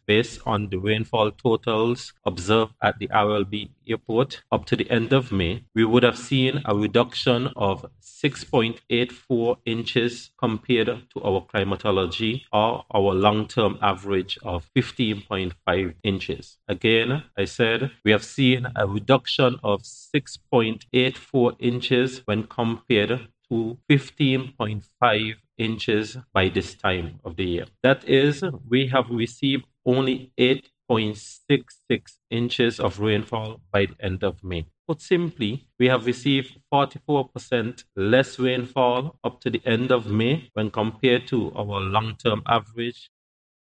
based on the rainfall totals observed at the RLB airport up to the end of May, we would have seen a reduction of 6.84 inches compared to our climatology or our long-term average of 15.5 inches. Again, I said we have seen a reduction of 6.84 inches when compared to 15.5 inches by this time of the year. That is, we have received only 8.66 inches of rainfall by the end of May. Put simply, we have received 44% less rainfall up to the end of May when compared to our long-term average